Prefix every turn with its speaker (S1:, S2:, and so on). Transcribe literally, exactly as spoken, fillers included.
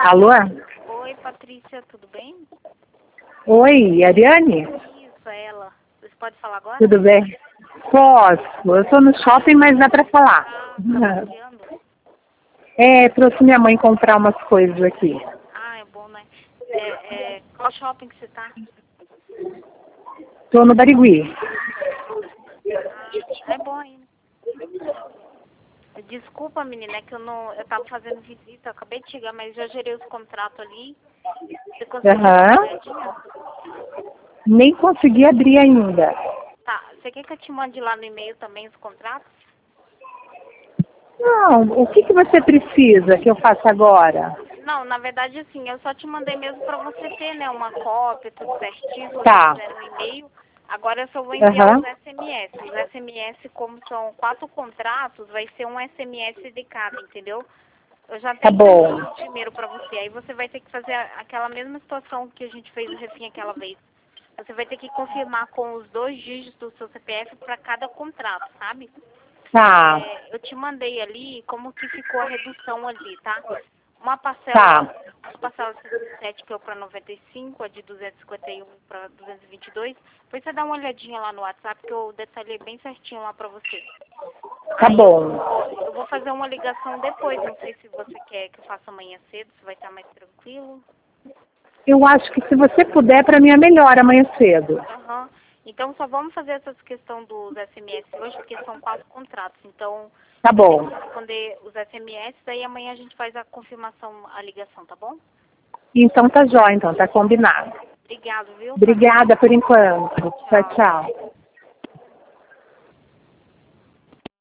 S1: Alô?
S2: Oi, Patrícia, tudo bem?
S1: Oi, Ariane?
S2: Isso, é ela. Você pode falar agora?
S1: Tudo bem? Posso. Eu estou no shopping, mas dá para falar.
S2: Ah, tá passeando?
S1: É, trouxe minha mãe comprar umas coisas aqui.
S2: Ah, é bom, né? É, é, qual shopping que você tá?
S1: Estou no Barigui.
S2: Ah, é bom aí. Desculpa, menina, é que eu não. Eu tava fazendo visita, eu acabei de chegar, mas já gerei os contratos ali. Você conseguiu dar uma
S1: Aham.
S2: olhadinha?
S1: Nem consegui abrir ainda.
S2: Tá, você quer que eu te mande lá no e-mail também os contratos?
S1: Não, o que, que você precisa que eu faça agora?
S2: Não, na verdade, assim, eu só te mandei mesmo pra você ter, né, uma cópia, tudo certinho, se você
S1: Tá.
S2: quiser no e-mail. Agora eu só vou enviar
S1: Aham.
S2: os S M S. Os S M S, como são quatro contratos, vai ser um S M S de cada, entendeu? Eu já
S1: Tá
S2: até
S1: bom.
S2: encaminhei o primeiro pra você. Aí você vai ter que fazer a- aquela mesma situação que a gente fez o refim aquela vez. Você vai ter que confirmar com os dois dígitos do seu C P F pra cada contrato, sabe?
S1: Tá.
S2: É, eu te mandei ali como que ficou a redução ali, tá? Uma
S1: Tá.
S2: parcela, uma parcela de sessenta e sete que é para noventa e cinco, a de duzentos e cinquenta e um para duzentos e vinte e dois. Depois você dá uma olhadinha lá no WhatsApp que eu detalhei bem certinho lá para você.
S1: Tá
S2: Aí eu
S1: bom.
S2: vou, eu vou fazer uma ligação depois, não sei se você quer que eu faça amanhã cedo, se vai estar mais tranquilo.
S1: Eu acho que se você puder, para mim é melhor amanhã cedo.
S2: Aham. Então só vamos fazer essa questão dos S M S hoje, porque são quatro contratos. Então,
S1: Tá
S2: você vai ter
S1: bom.
S2: que responder os S M S, daí amanhã a gente faz a confirmação, a ligação, tá bom?
S1: Então tá jóia, então, tá combinado.
S2: Obrigado, viu?
S1: Obrigada por enquanto. Tchau,
S2: Tchau.
S1: tchau.